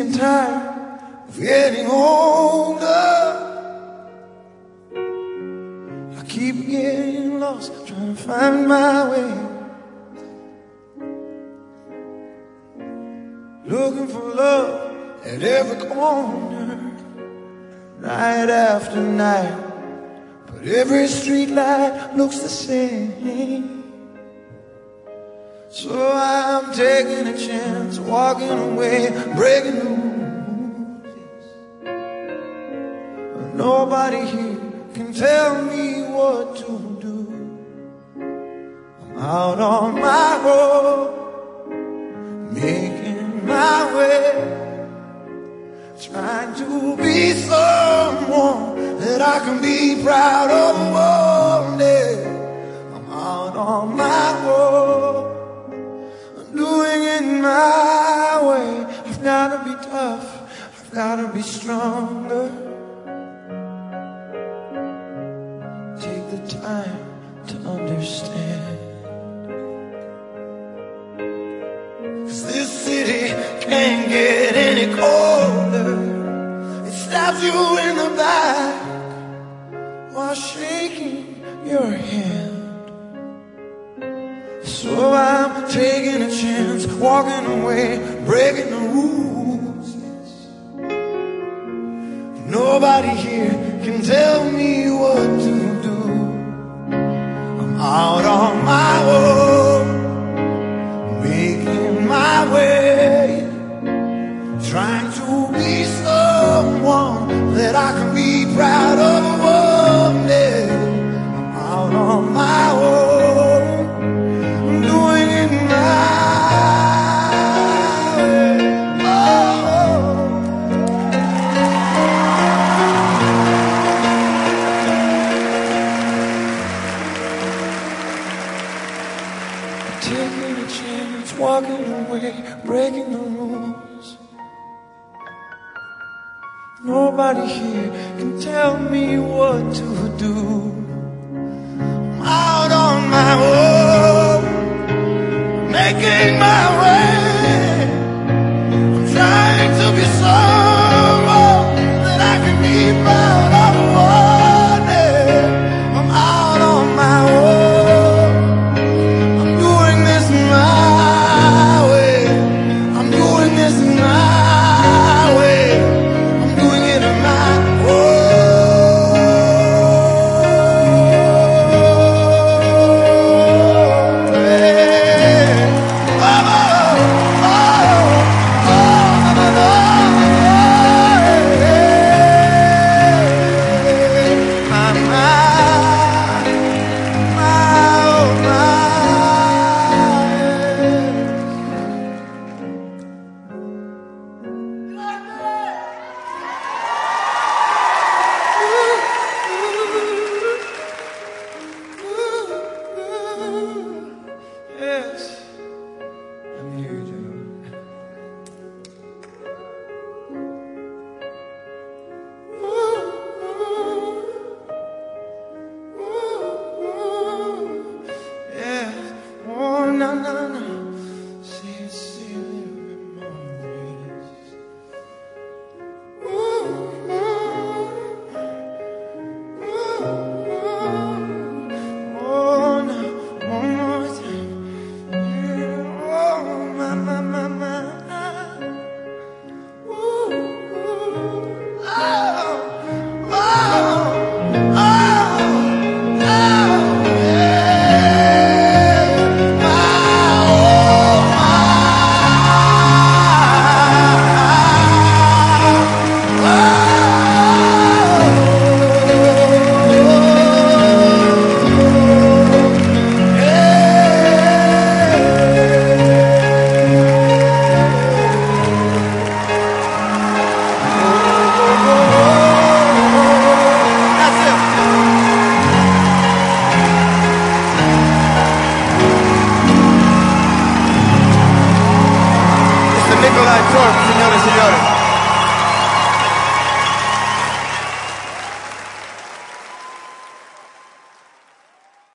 getting tired of getting older. I keep getting lost, trying to find my way, looking for love at every corner, night after night. But every street light looks the same. So I'm taking a chance, walking away, breaking the rules. But nobody here can tell me what to do. I'm out on my road, making my way, trying to be someone that I can be proud of one day. I'm out on my road, doing it my way. I've gotta be tough, I've gotta be stronger. Take the time to understand, 'cause this city can't get any colder. It stabs you in the back while shaking your hand. So I'm taking a chance, walking away, breaking the rules. Nobody here can tell me what to do. I'm out on my own, making my way, trying to be someone that I can be proud of one day. I'm out on my own, doing it my way. Oh. Taking a chance, walking away, breaking the rules. Nobody here can tell me what to do. I'm out on my own, making my way. I'm trying to be someone that I can be proud of one day. I'm out on my own, I'm doing this my way. I'm doing this my way. I'm doing it my way. Yes, I'm here, gentlemen. Yes, oh no no no, see memories. Oh no, one more time. Oh, my, my, my, my. Ooh, ooh. Oh, oh, oh, yeah. My, Nicolai Torp, señores y señores.